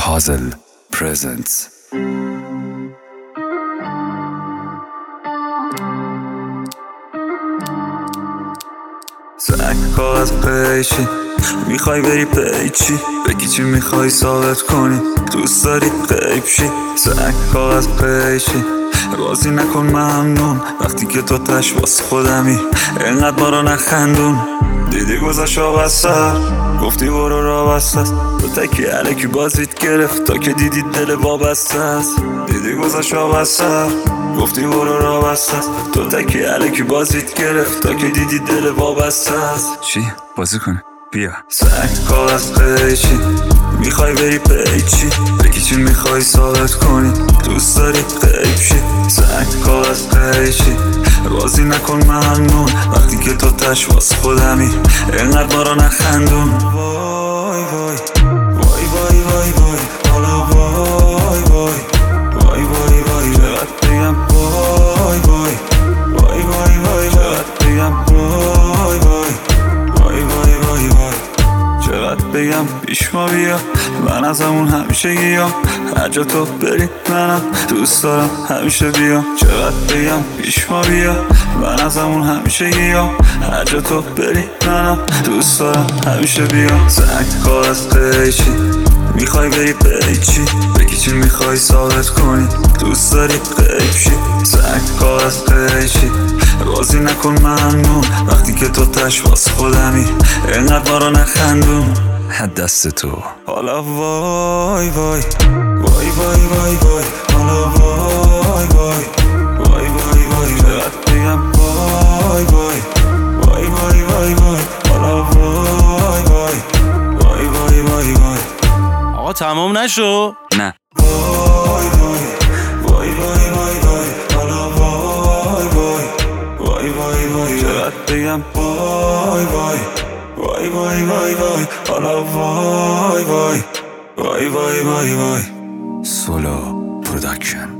Puzzle presents. سنگ کاغذ پیچی میخوای بری پیچی بگی چی میخوای ثابت کنی دوست داری غیب شی سنگ کاغذ پیچی بازی نکن ممنون وقتی که تو تش واسه خودمی اینقدر ما رو نخندون دیدی گذاشت آب از سر گفتی برو را بسته است تو تکی علکی بازیت گرفت تا که دیدی دل وابسته است دیدی گذاشت آب از سر گفتی برو را بسته است تو تکی علکی بازیت گرفت تا که دیدی دل وابسته است چی؟ بازی کنه؟ بیا. سنگ کاغذ پیچی میخوای بری پیچی بگی چی میخوای ثابت کنی دوست داری غیب شی سنگ کاغذ پیچی بازی نکن ممنون وقتی که تو تش واسه خودمی اینقدر ما رو نخندون وای وای وای وای وای وای حالا وای وای وای وای وای چقدر بگم وای وای وای وای وای چقدر بگم وای وای وای وای وای وای چقدر بگم پیش ما بیا من ازمون همیشه گیام هر جا تو بری منم دوست دارم همیشه بیام چقدر بگم پیش ما بیا من ازمون همیشه گیام هر جا تو بری منم دوست دارم همیشه بیام سنگ کاغذ پیچی میخوای بری پیچی بگی چی میخوای ثابت کنی دوست داری غیب شی سنگ کاغذ پیچی بازی نکن ممنون وقتی که تو تش واسه خودمی اینقدر ما رو نخندون دست تو حالا وای وای وای وای وای وای حالا وای وای وای وای وای چقدر بگم وای وای وای وای وای وای حالا وای وای وای وای وای وای آقا تمام نشو. نه وای وای وای وای وای وای حالا وای وای وای وای وای چقدر بگم وای وای وای وای وای وای حالا وای وای وای وای وای وای سولو پروداکشن.